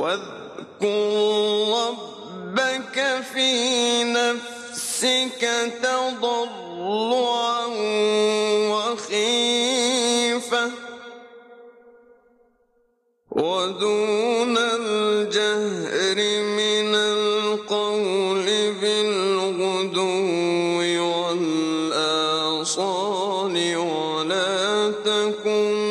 واذكر ربك في نفسك تضرعا وخيفة ودون الجهر من القول بالغدو والآصال ولا تكن